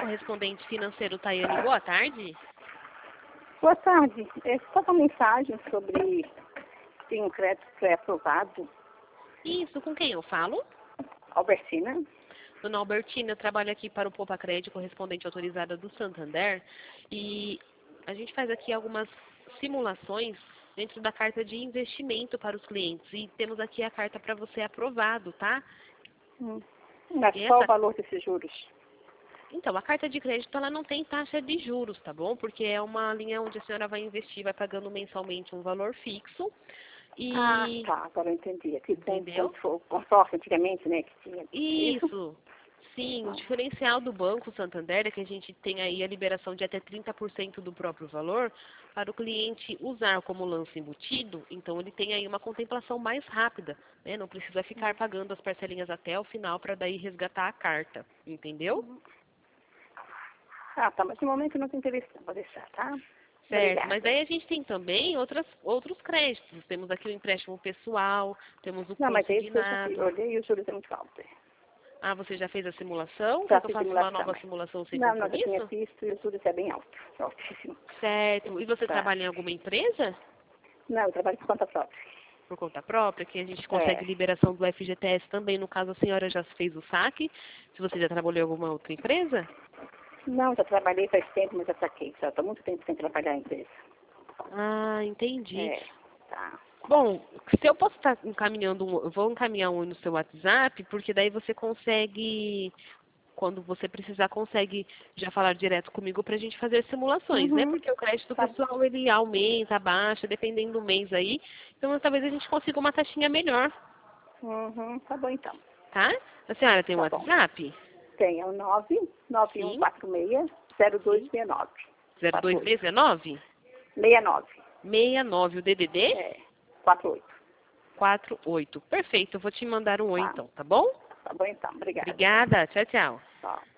correspondente financeiro Tayane, boa tarde. Boa tarde. É só uma mensagem sobre tem um crédito pré-aprovado. Isso, com quem eu falo? Albertina. Dona Albertina, eu trabalho aqui para o Poupa Crédito, correspondente autorizada do Santander, e a gente faz aqui algumas simulações dentro da carta de investimento para os clientes, e temos aqui a carta para você aprovado, tá? Mas qual o valor desses juros? Então, a carta de crédito, ela não tem taxa de juros, tá bom? Porque é uma linha onde a senhora vai investir, vai pagando mensalmente um valor fixo. E... Ah, tá, agora eu entendi. Aqui entendeu? o consórcio antigamente, né, que tinha. Isso. Sim, o diferencial do Banco Santander é que a gente tem aí a liberação de até 30% do próprio valor para o cliente usar como lance embutido, então ele tem aí uma contemplação mais rápida, né? Não precisa ficar pagando as parcelinhas até o final para daí resgatar a carta, entendeu? Ah, tá, mas no momento não tem interesse, vou deixar, tá? Certo, Obrigada. mas aí a gente tem também outros créditos. Temos aqui o empréstimo pessoal, temos o Não, mas é isso que eu já consignado. olhei e o juros é muito alto. Ah, você já fez a simulação? Já Quer que eu fiz faça uma simulação. nova simulação sem Não, já tinha compromisso? visto e o juros é bem alto. Altíssimo. Certo. E você Tá. trabalha em alguma empresa? Não, eu trabalho por conta própria. Por conta própria, que a gente consegue liberação do FGTS também, no caso a senhora já fez o saque. Se você já trabalhou em alguma outra empresa? Não, já trabalhei faz tempo, mas já saquei. Já estou muito tempo sem trabalhar em empresa. Ah, entendi. Tá. Bom, se eu posso estar encaminhando, eu vou encaminhar um no seu WhatsApp, porque daí você consegue, quando você precisar, consegue já falar direto comigo para a gente fazer simulações, né? Porque o crédito pessoal, ele aumenta, abaixa, dependendo do mês aí. Então, talvez a gente consiga uma taxinha melhor, Tá bom então. tá? A senhora tem um Tá bom. WhatsApp? Tem, é o 99146-0269. 0269? 69. 69, o DDD? 48. 48. Perfeito, eu vou te mandar um oi Tá. então, tá bom? Tá bom então, obrigada. Obrigada, tchau, tchau. Tchau.